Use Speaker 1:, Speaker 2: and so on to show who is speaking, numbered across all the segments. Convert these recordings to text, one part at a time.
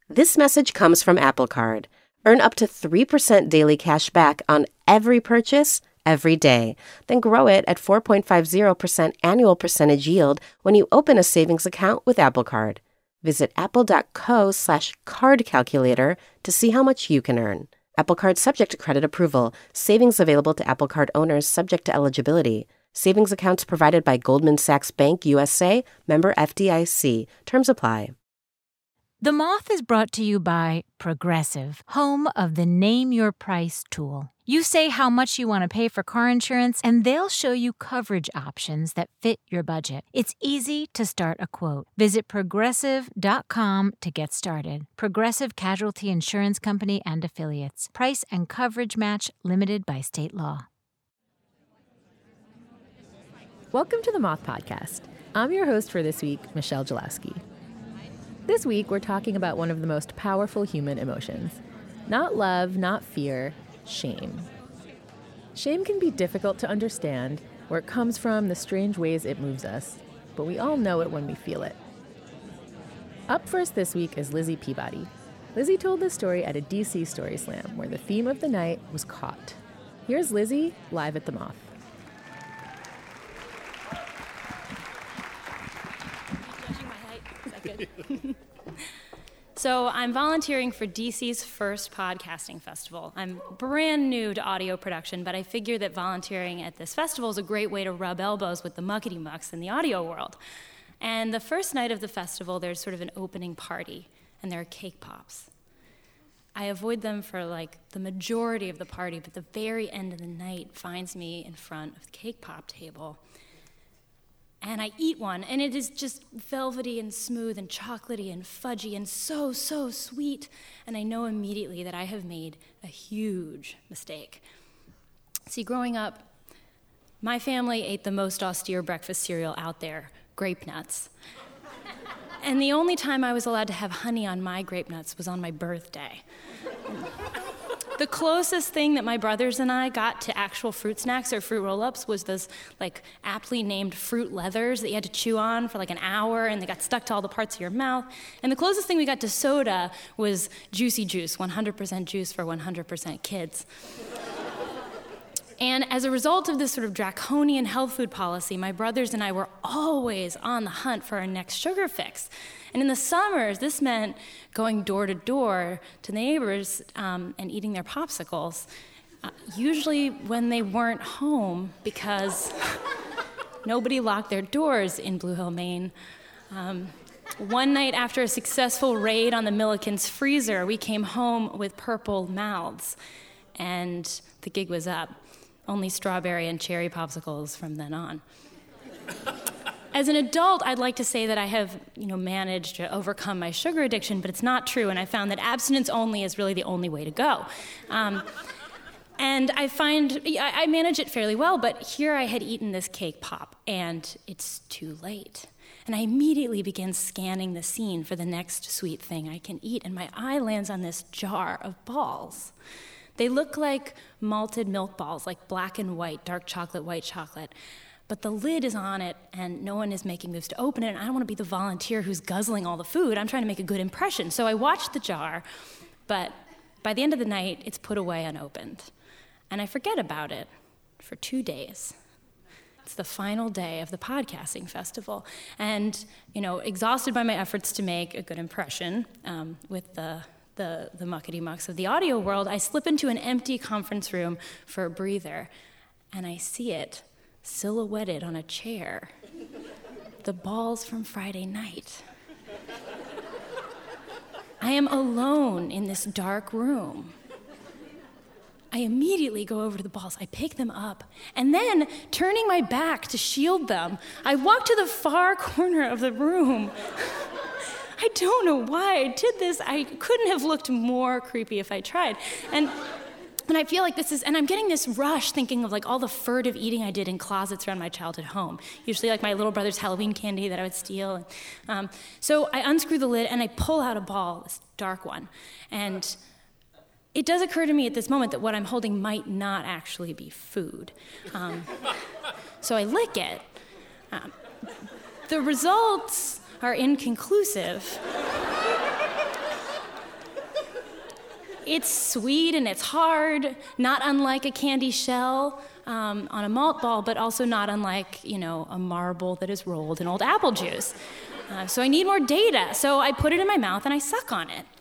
Speaker 1: This message comes from Apple Card. Earn up to 3% daily cash back on every purchase, every day. Then grow it at 4.50% annual percentage yield when you open a savings account with Apple Card. Visit apple.co/card calculator to see how much you can earn. Apple Card subject to credit approval. Savings available to Apple Card owners subject to eligibility. Savings accounts provided by Goldman Sachs Bank USA, member FDIC. Terms apply.
Speaker 2: The Moth is brought to you by Progressive, home of the Name Your Price tool. You say how much you want to pay for car insurance, and they'll show you coverage options that fit your budget. It's easy to start a quote. Visit Progressive.com to get started. Progressive Casualty Insurance Company and Affiliates. Price and coverage match limited by state law.
Speaker 3: Welcome to the Moth Podcast. I'm your host for this week, Michelle Jalowski. This week, we're talking about one of the most powerful human emotions. Not love, not fear, shame. Shame can be difficult to understand, where it comes from, the strange ways it moves us, but we all know it when we feel it. Up first this week is Lizzie Peabody. Lizzie told this story at a DC Story Slam, where the theme of the night was caught. Here's Lizzie live at the Moth.
Speaker 4: So I'm volunteering for DC's first podcasting festival. I'm brand new to audio production, but I figure that volunteering at this festival is a great way to rub elbows with the muckety mucks in the audio world. And the first night of the festival, there's sort of an opening party, and there are cake pops. I avoid them for like the majority of the party, but the very end of the night finds me in front of the cake pop table. And I eat one, and it is just velvety and smooth and chocolatey and fudgy and so, so sweet. And I know immediately that I have made a huge mistake. See, growing up, my family ate the most austere breakfast cereal out there, Grape Nuts. And the only time I was allowed to have honey on my Grape Nuts was on my birthday. The closest thing that my brothers and I got to actual fruit snacks or fruit roll-ups was those like aptly named fruit leathers that you had to chew on for like an hour and they got stuck to all the parts of your mouth. And the closest thing we got to soda was Juicy Juice, 100% juice for 100% kids. And as a result of this sort of draconian health food policy, my brothers and I were always on the hunt for our next sugar fix. And in the summers, this meant going door to door to neighbors and eating their popsicles, usually when they weren't home because nobody locked their doors in Blue Hill, Maine. One night after a successful raid on the Milliken's freezer, we came home with purple mouths, and the gig was up. Only strawberry and cherry popsicles from then on. As an adult, I'd like to say that I have, managed to overcome my sugar addiction, but it's not true, and I found that abstinence only is really the only way to go. And I find I manage it fairly well, but here I had eaten this cake pop, and it's too late. And I immediately begin scanning the scene for the next sweet thing I can eat, and my eye lands on this jar of balls. They look like malted milk balls, like black and white, dark chocolate, white chocolate. But the lid is on it, and no one is making moves to open it, and I don't want to be the volunteer who's guzzling all the food. I'm trying to make a good impression. So I watch the jar, but by the end of the night, it's put away unopened. And I forget about it for 2 days. It's the final day of the podcasting festival. And, exhausted by my efforts to make a good impression with the muckety mucks of the audio world, I slip into an empty conference room for a breather, and I see it silhouetted on a chair. The balls from Friday night. I am alone in this dark room. I immediately go over to the balls. I pick them up, and then, turning my back to shield them, I walk to the far corner of the room. I don't know why I did this. I couldn't have looked more creepy if I tried. And I feel like and I'm getting this rush thinking of like all the furtive eating I did in closets around my childhood home. Usually like my little brother's Halloween candy that I would steal. So I unscrew the lid and I pull out a ball, this dark one. And it does occur to me at this moment that what I'm holding might not actually be food. So I lick it. The results are inconclusive. It's sweet and it's hard, not unlike a candy shell on a malt ball, but also not unlike, a marble that is rolled in old apple juice. So I need more data. So I put it in my mouth and I suck on it.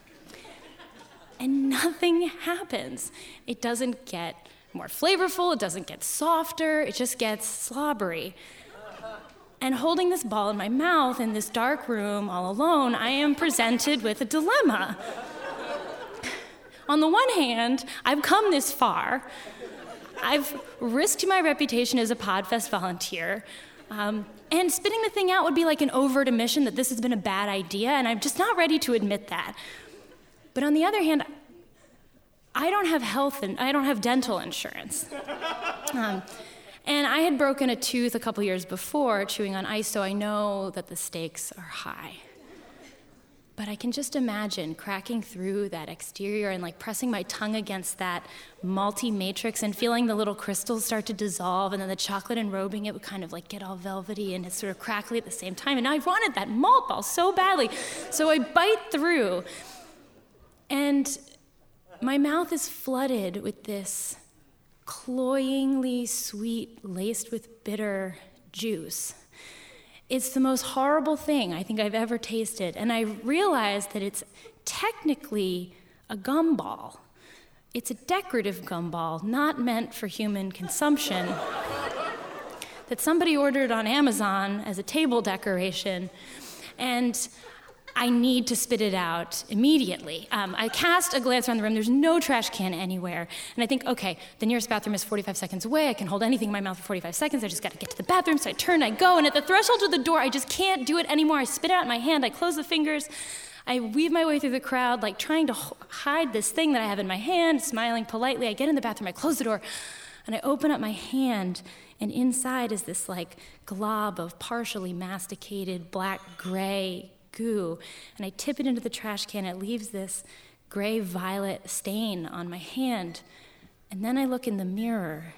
Speaker 4: And nothing happens. It doesn't get more flavorful, it doesn't get softer, it just gets slobbery. And holding this ball in my mouth in this dark room all alone, I am presented with a dilemma. On the one hand, I've come this far. I've risked my reputation as a Podfest volunteer. And spitting the thing out would be like an overt admission that this has been a bad idea, and I'm just not ready to admit that. But on the other hand, I don't have health and I don't have dental insurance. And I had broken a tooth a couple years before chewing on ice, so I know that the stakes are high. But I can just imagine cracking through that exterior and pressing my tongue against that malty matrix and feeling the little crystals start to dissolve, and then the chocolate enrobing it would kind of get all velvety and it's sort of crackly at the same time. And I wanted that malt ball so badly. So I bite through, and my mouth is flooded with this cloyingly sweet, laced with bitter juice. It's the most horrible thing I think I've ever tasted, and I realized that it's technically a gumball. It's a decorative gumball, not meant for human consumption, that somebody ordered on Amazon as a table decoration, and I need to spit it out immediately. I cast a glance around the room. There's no trash can anywhere. And I think, okay, the nearest bathroom is 45 seconds away. I can hold anything in my mouth for 45 seconds. I just got to get to the bathroom. So I turn, I go, and at the threshold of the door, I just can't do it anymore. I spit it out in my hand. I close the fingers. I weave my way through the crowd, trying to hide this thing that I have in my hand, smiling politely. I get in the bathroom. I close the door, and I open up my hand, and inside is this glob of partially masticated black-gray goo, and I tip it into the trash can. It leaves this gray-violet stain on my hand, and then I look in the mirror.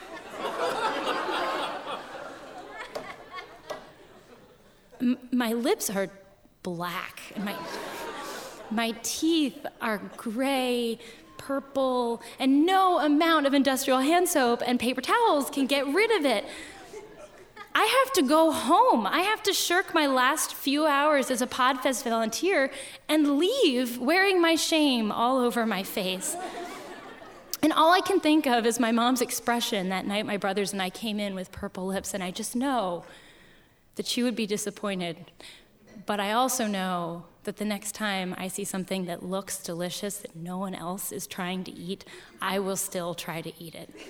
Speaker 4: My lips are black, and my teeth are gray, purple, and no amount of industrial hand soap and paper towels can get rid of it. I have to go home. I have to shirk my last few hours as a Podfest volunteer and leave wearing my shame all over my face. And all I can think of is my mom's expression that night my brothers and I came in with purple lips, and I just know that she would be disappointed. But I also know that the next time I see something that looks delicious that no one else is trying to eat, I will still try to eat it.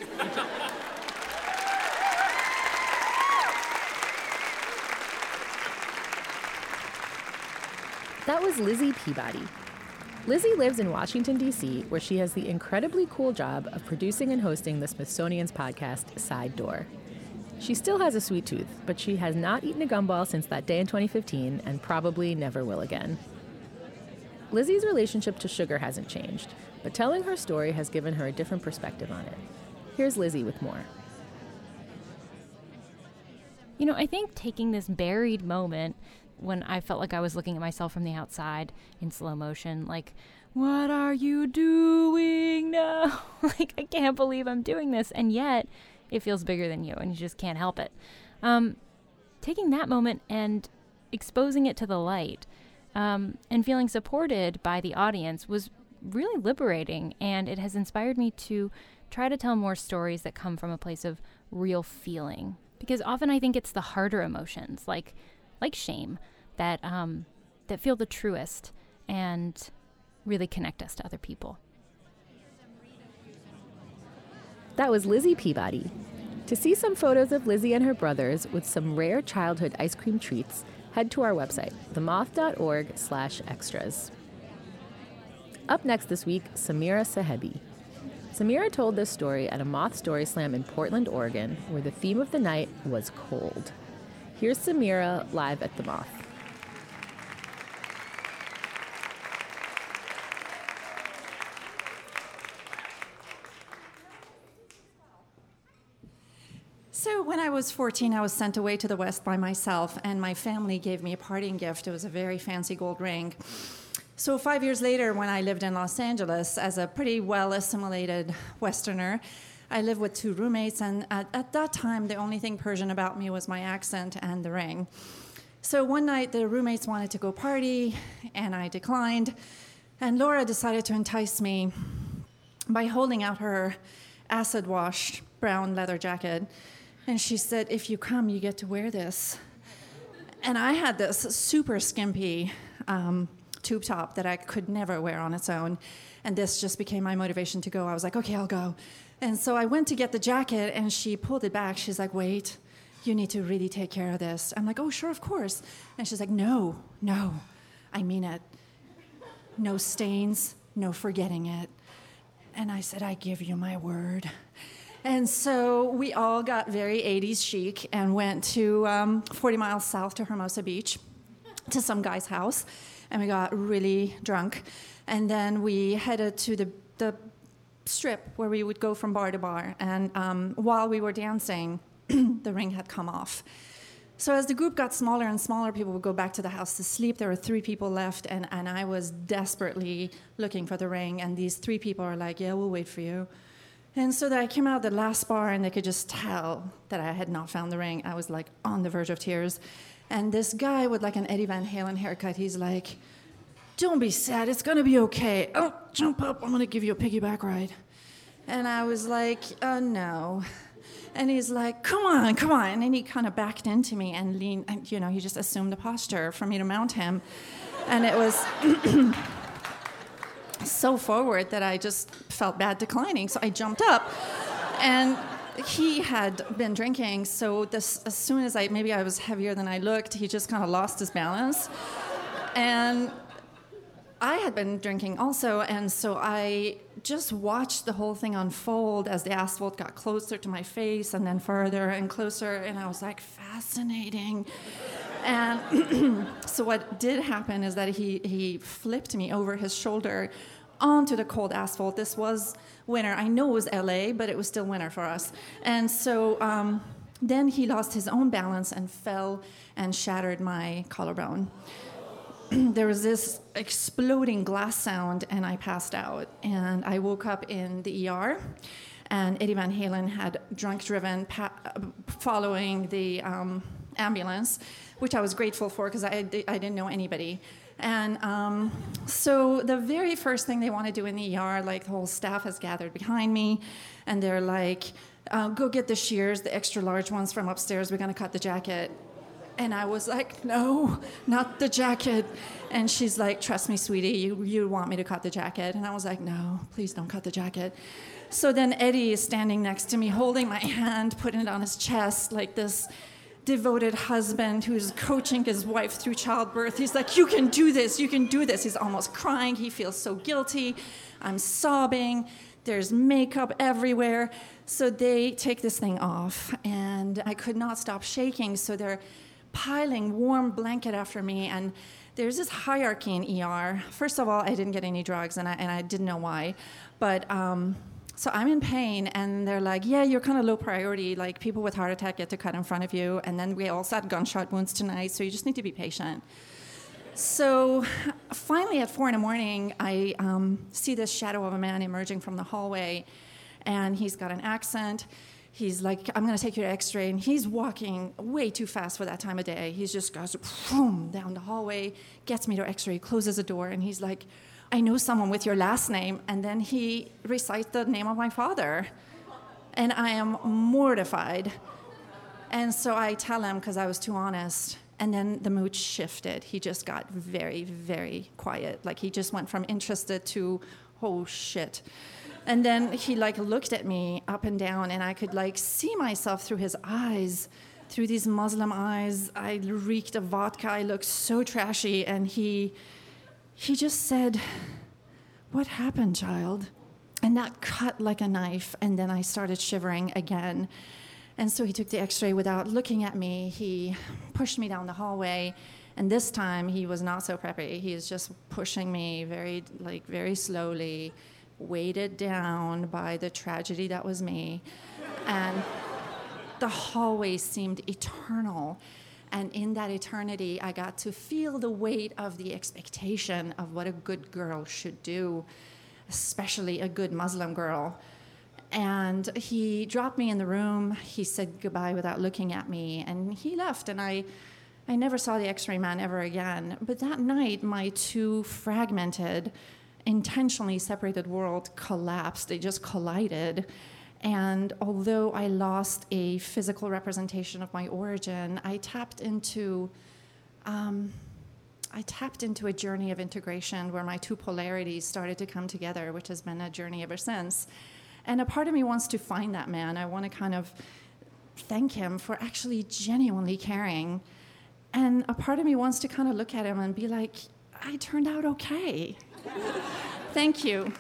Speaker 3: That was Lizzie Peabody. Lizzie lives in Washington, D.C., where she has the incredibly cool job of producing and hosting the Smithsonian's podcast, Side Door. She still has a sweet tooth, but she has not eaten a gumball since that day in 2015 and probably never will again. Lizzie's relationship to sugar hasn't changed, but telling her story has given her a different perspective on it. Here's Lizzie with more.
Speaker 2: I think taking this buried moment when I felt like I was looking at myself from the outside in slow motion, what are you doing now? I can't believe I'm doing this. And yet it feels bigger than you and you just can't help it. Taking that moment and exposing it to the light and feeling supported by the audience was really liberating. And it has inspired me to try to tell more stories that come from a place of real feeling. Because often I think it's the harder emotions, like shame, that feel the truest and really connect us to other people.
Speaker 3: That was Lizzie Peabody. To see some photos of Lizzie and her brothers with some rare childhood ice cream treats, head to our website, themoth.org/extras. Up next this week, Samira Sahebi. Samira told this story at a Moth Story Slam in Portland, Oregon, where the theme of the night was cold. Here's Samira live at the Moth.
Speaker 5: So when I was 14, I was sent away to the West by myself, and my family gave me a parting gift. It was a very fancy gold ring. So 5 years later, when I lived in Los Angeles as a pretty well-assimilated Westerner, I lived with 2 roommates, and at that time, the only thing Persian about me was my accent and the ring. So one night, the roommates wanted to go party, and I declined, and Laura decided to entice me by holding out her acid-washed brown leather jacket, and she said, if you come, you get to wear this. And I had this super skimpy tube top that I could never wear on its own, and this just became my motivation to go. I was like, okay, I'll go. And so I went to get the jacket, and she pulled it back. She's like, wait, you need to really take care of this. I'm like, oh, sure, of course. And she's like, no, I mean it. No stains, no forgetting it. And I said, I give you my word. And so we all got very 80s chic and went to 40 miles south to Hermosa Beach to some guy's house, and we got really drunk. And then we headed to the strip where we would go from bar to bar. And while we were dancing, the ring had come off. So as the group got smaller and smaller, people would go back to the house to sleep. There were 3 people left, and I was desperately looking for the ring. And these 3 people are like, yeah, we'll wait for you. And so that I came out the last bar, and they could just tell that I had not found the ring. I was like on the verge of tears. And this guy with like an Eddie Van Halen haircut, he's like, don't be sad, it's gonna be okay. Oh, jump up, I'm gonna give you a piggyback ride. And I was like, no. And he's like, come on. And then he kind of backed into me and leaned, and he just assumed the posture for me to mount him. And it was so forward that I just felt bad declining. So I jumped up, and he had been drinking. So as soon as maybe I was heavier than I looked, he just kind of lost his balance. And I had been drinking also, and so I just watched the whole thing unfold as the asphalt got closer to my face and then further and closer, and I was like, fascinating. And so what did happen is that he flipped me over his shoulder onto the cold asphalt. This was winter. I know it was LA, but it was still winter for us. And so then he lost his own balance and fell and shattered my collarbone. There was this exploding glass sound, and I passed out. And I woke up in the ER, and Eddie Van Halen had drunk-driven following the ambulance, which I was grateful for because I didn't know anybody. And so the very first thing they want to do in the ER, like the whole staff has gathered behind me, and they're like, go get the shears, the extra large ones from upstairs, we're going to cut the jacket. And I was like, no, not the jacket. And she's like, trust me, sweetie, you want me to cut the jacket? And I was like, no, please don't cut the jacket. So then Eddie is standing next to me, holding my hand, putting it on his chest, like this devoted husband who's coaching his wife through childbirth. He's like, you can do this, you can do this. He's almost crying. He feels so guilty. I'm sobbing. There's makeup everywhere. So they take this thing off, and I could not stop shaking. So they're piling warm blanket after me, and there's this hierarchy in ER. First of all, I didn't get any drugs, and I didn't know why. But so I'm in pain, and they're like, yeah, you're kind of low priority. Like, people with heart attack get to cut in front of you, and then we also had gunshot wounds tonight, so you just need to be patient. So finally at 4 a.m, I see this shadow of a man emerging from the hallway, and he's got an accent. He's like, I'm going to take you to X-ray. And he's walking way too fast for that time of day. He just goes boom, down the hallway, gets me to X-ray, closes the door, and he's like, I know someone with your last name. And then he recites the name of my father. And I am mortified. And so I tell him, because I was too honest. And then the mood shifted. He just got very, very quiet. Like, he just went from interested to, oh, shit. And then he looked at me up and down, and I could see myself through his eyes, through these Muslim eyes. I reeked of vodka. I looked so trashy, and he just said, what happened, child? And that cut like a knife, and then I started shivering again. And so he took the X-ray without looking at me. He pushed me down the hallway, and this time he was not so preppy. He was just pushing me very slowly, weighted down by the tragedy that was me. And the hallway seemed eternal. And in that eternity, I got to feel the weight of the expectation of what a good girl should do, especially a good Muslim girl. And he dropped me in the room. He said goodbye without looking at me, and he left. And I never saw the X-ray man ever again. But that night, my two fragmented, intentionally separated world collapsed. They just collided. And although I lost a physical representation of my origin, I tapped into a journey of integration where my two polarities started to come together, which has been a journey ever since. And a part of me wants to find that man. I want to kind of thank him for actually genuinely caring. And a part of me wants to kind of look at him and be like, I turned out okay. Thank you.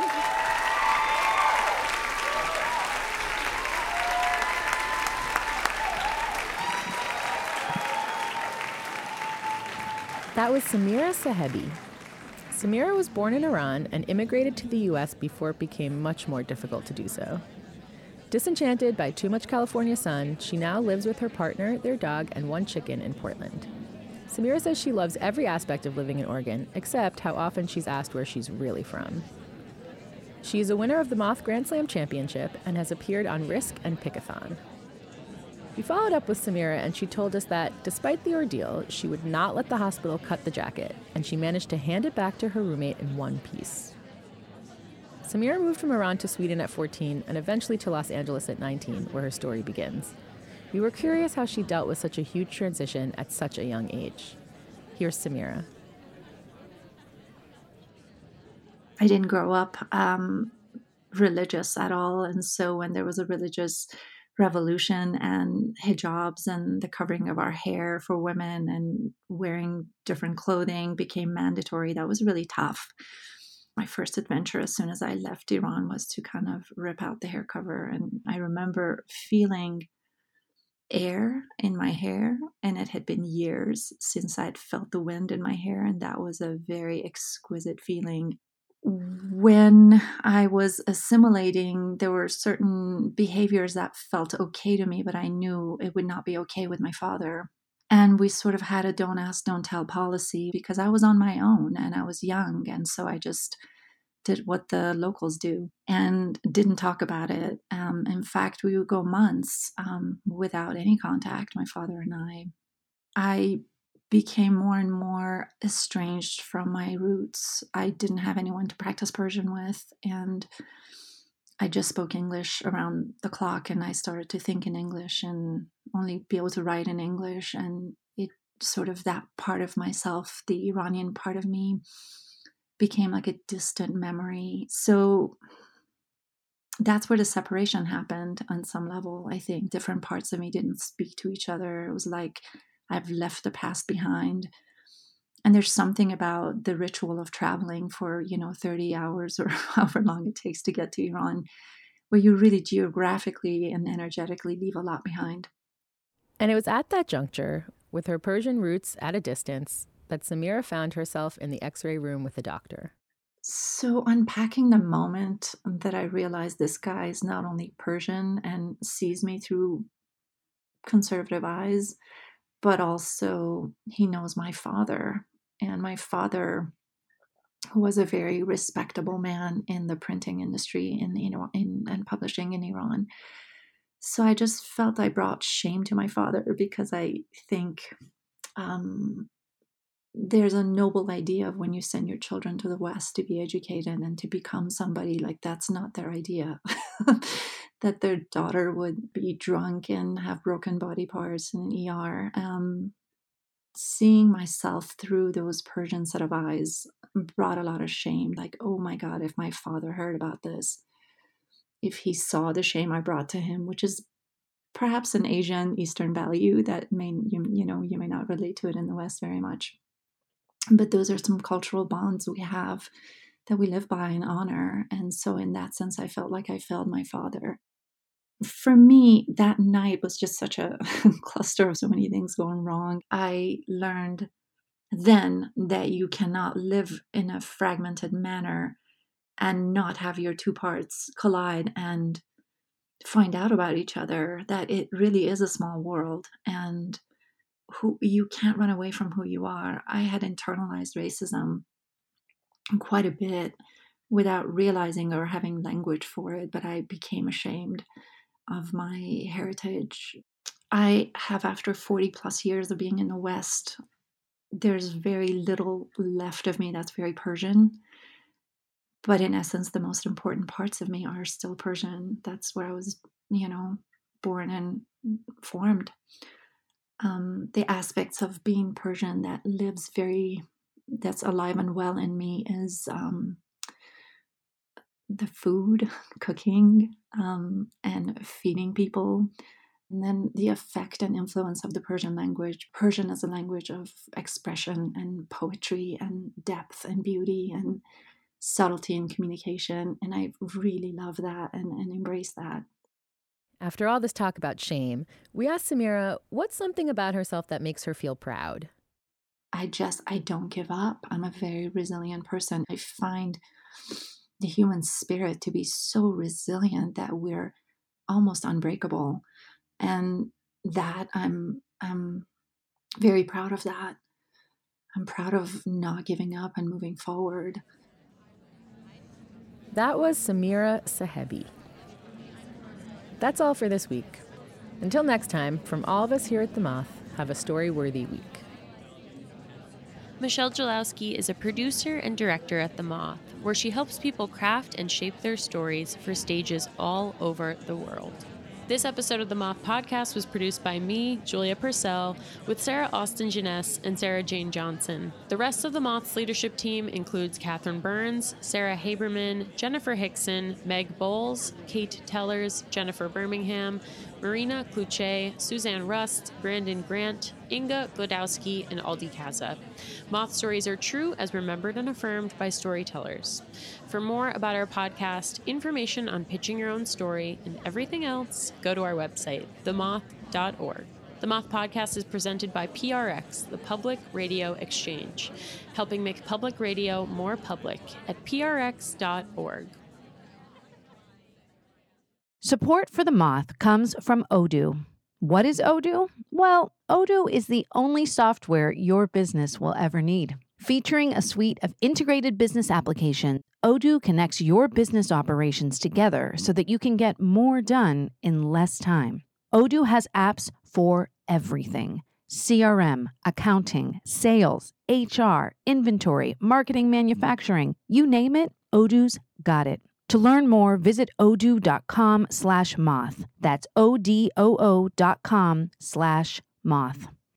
Speaker 3: That was Samira Sahebi. Samira was born in Iran and immigrated to the U.S. before it became much more difficult to do so. Disenchanted by too much California sun, she now lives with her partner, their dog, and one chicken in Portland. Samira says she loves every aspect of living in Oregon, except how often she's asked where she's really from. She is a winner of the Moth Grand Slam Championship and has appeared on Risk and Pickathon. We followed up with Samira, and she told us that, despite the ordeal, she would not let the hospital cut the jacket, and she managed to hand it back to her roommate in one piece. Samira moved from Iran to Sweden at 14 and eventually to Los Angeles at 19, where her story begins. We were curious how she dealt with such a huge transition at such a young age. Here's Samira.
Speaker 6: I didn't grow up religious at all, and so when there was a religious revolution and hijabs and the covering of our hair for women and wearing different clothing became mandatory, that was really tough. My first adventure as soon as I left Iran was to kind of rip out the hair cover. And I remember feeling air in my hair, and it had been years since I'd felt the wind in my hair, and that was a very exquisite feeling. When I was assimilating, there were certain behaviors that felt okay to me, but I knew it would not be okay with my father. And we sort of had a don't ask, don't tell policy because I was on my own and I was young. And so I just did what the locals do and didn't talk about it. In fact, we would go months without any contact, my father and I. I became more and more estranged from my roots. I didn't have anyone to practice Persian with, and I just spoke English around the clock, and I started to think in English and only be able to write in English. And it sort of, that part of myself, the Iranian part of me, became like a distant memory. So that's where the separation happened on some level. I think different parts of me didn't speak to each other. It was like I've left the past behind. And there's something about the ritual of traveling for, 30 hours or however long it takes to get to Iran, where you really geographically and energetically leave a lot behind.
Speaker 3: And it was at that juncture, with her Persian roots at a distance, that Samira found herself in the X-ray room with a doctor.
Speaker 6: So unpacking the moment that I realized this guy is not only Persian and sees me through conservative eyes, but also he knows my father. And my father was a very respectable man in the printing industry and publishing in Iran. So I just felt I brought shame to my father, because I think there's a noble idea of when you send your children to the West to be educated and to become somebody, like that's not their idea. That their daughter would be drunk and have broken body parts in an ER. Seeing myself through those Persian set of eyes brought a lot of shame. Like, oh my God, if my father heard about this, if he saw the shame I brought to him, which is perhaps an Asian Eastern value that you may not relate to it in the West very much. But those are some cultural bonds we have that we live by and honor. And so in that sense, I felt like I failed my father. For me, that night was just such a cluster of so many things going wrong. I learned then that you cannot live in a fragmented manner and not have your two parts collide and find out about each other, that it really is a small world. And who you can't run away from who you are. I had internalized racism quite a bit without realizing or having language for it, but I became ashamed of my heritage. I have, after 40 plus years of being in the West, there's very little left of me that's very Persian. But in essence, the most important parts of me are still Persian. That's where I was, born and formed. The aspects of being Persian that's alive and well in me is the food, cooking, and feeding people. And then the effect and influence of the Persian language. Persian is a language of expression and poetry and depth and beauty and subtlety in communication. And I really love that and embrace that.
Speaker 3: After all this talk about shame, we asked Samira what's something about herself that makes her feel proud.
Speaker 6: I don't give up. I'm a very resilient person. I find the human spirit to be so resilient that we're almost unbreakable. And that I'm very proud of that. I'm proud of not giving up and moving forward.
Speaker 3: That was Samira Sahebi. That's all for this week. Until next time, from all of us here at The Moth, have a story-worthy week.
Speaker 7: Michelle Jalowski is a producer and director at The Moth, where she helps people craft and shape their stories for stages all over the world. This episode of The Moth Podcast was produced by me, Julia Purcell, with Sarah Austin Jeunesse and Sarah Jane Johnson. The rest of The Moth's leadership team includes Catherine Burns, Sarah Haberman, Jennifer Hickson, Meg Bowles, Kate Tellers, Jennifer Birmingham, Marina Kluche, Suzanne Rust, Brandon Grant, Inga Godowski, and Aldi Kaza. Moth stories are true as remembered and affirmed by storytellers. For more about our podcast, information on pitching your own story, and everything else, go to our website, themoth.org. The Moth Podcast is presented by PRX, the Public Radio Exchange, helping make public radio more public at prx.org.
Speaker 8: Support for The Moth comes from Odoo. What is Odoo? Well, Odoo is the only software your business will ever need. Featuring a suite of integrated business applications, Odoo connects your business operations together so that you can get more done in less time. Odoo has apps for everything: CRM, accounting, sales, HR, inventory, marketing, manufacturing. You name it, Odoo's got it. To learn more, visit odoo.com/moth. That's ODOO.com/moth.